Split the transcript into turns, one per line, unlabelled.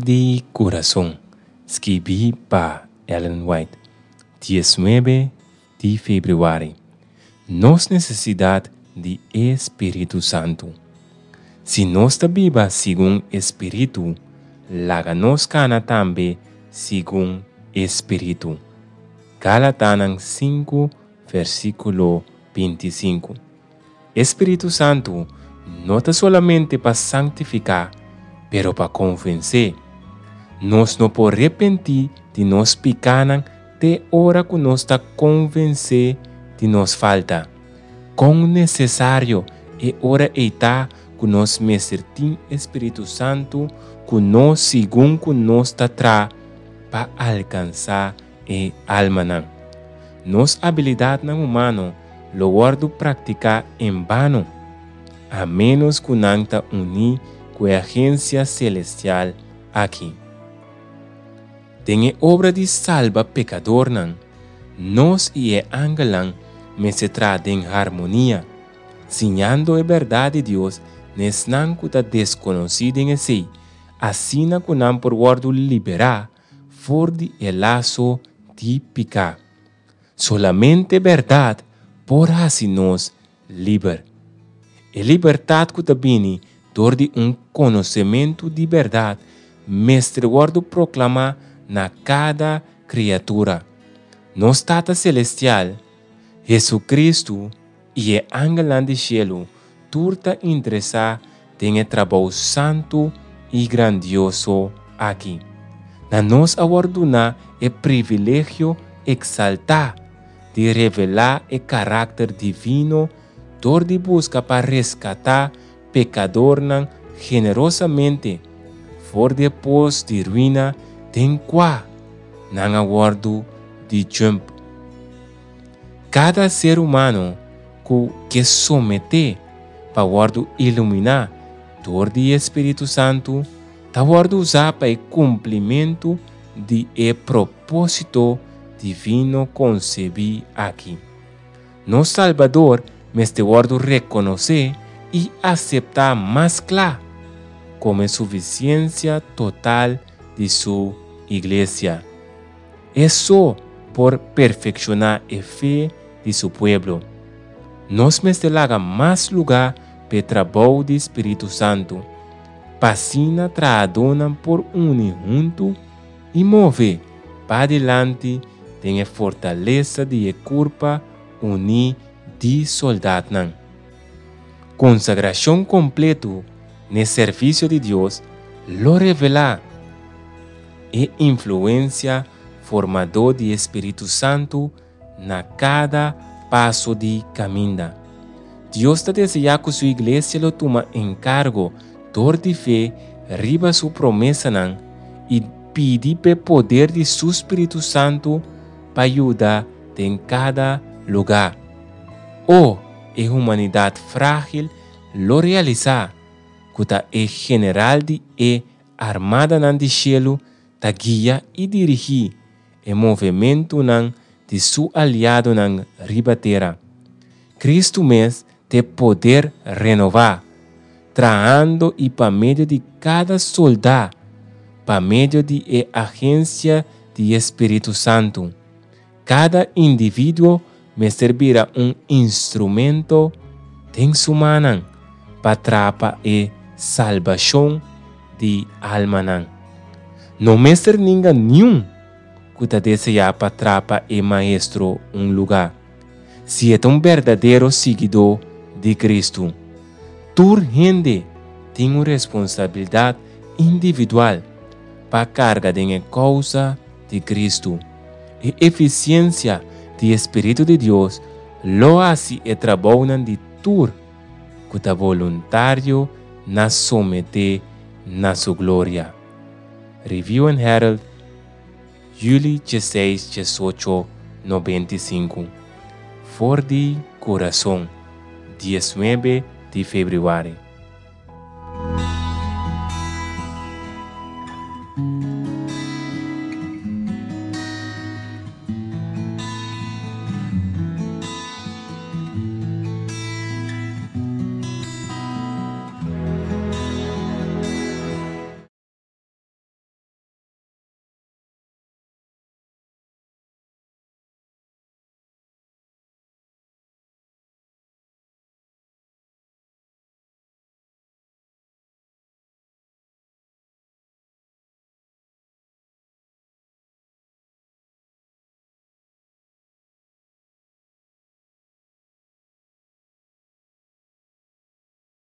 de Corazón, escrito por Ellen White, 19 de febrero. Nos necesidad de Espíritu Santo. Si nos viva según Espíritu, laga nos cana también según Espíritu. Gálatas 5, versículo 25. Espíritu Santo no está solamente para santificar, pero para convencer. Nos no por arrepentir de nos picanan de hora que nos está convencer de nos falta. Con necesario é hora está que nos mesertim Espíritu Santo que nos según que nos está tra para alcançar a alma nan. Nos habilidade nan humano lo guardo praticar em vano, a menos que não ta unir com a agência celestial aqui. Tem obra de salva pecador nan, nos e angelan me se trata em harmonia, sinhando a verdade de Deus, nes não que está desconhecido em si, assim que não por guardo liberar, for de el laço de picar. Solamente verdade por assim nos liber. A liberdade que está vindo dor de conhecimento de verdade, mestre guardo proclamar na cada criatura. Nos Tata Celestial, Jesucristo e o angelão de cielo, turta interessar em o trabalho santo e grandioso aqui. Na nos aguarduna é privilégio exaltar de revelar o caráter divino, dor de busca para resgatar pecador nan generosamente, for depois de ruína, tem qua, nan aguardo de jump. Cada ser humano que somete para guardo iluminar, dor de Espírito Santo, ta guardo usar para o cumprimento de propósito divino concebido aqui. No Salvador, este guardo reconhecer e aceitar mais claro como suficiência total de sua igreja. É só por perfeccionar a fé de seu povo. Nos mestelaga mais lugar para o trabalho do Espírito Santo, pasina traadona por unir junto e mover para adelante tem a fortaleza de curpa unir de soldado. Consagração completo no serviço de Deus lo revela e influência formador de Espírito Santo na cada passo de caminho. Deus está desejando que sua igreja lo toma encargo, dor de fé, riba sua promessa e pedir o poder de seu Espírito Santo para ajudar em cada lugar. Ou a humanidade frágil lo realizar, que é general de armada de cielo, ta guia e dirigir o movimento de seu aliado na ribateira. Cristo mesmo tem poder renovar, traando e para meio de cada soldado, para meio de agência de Espírito Santo. Cada indivíduo me servirá instrumento em sua mão para trapa a salvação de alma. Não me ser ninguém nenhum que está desejando para trapa a maestro lugar. Se é verdadeiro seguidor de Cristo, tu gente tem uma responsabilidade individual para carga de causa de Cristo. A eficiência do Espírito de Deus lo hace e trabalho de tur que está voluntário na someter na sua glória. Review and Herald, julho 16, 18, 95. For de Corazón, 19 de febrero.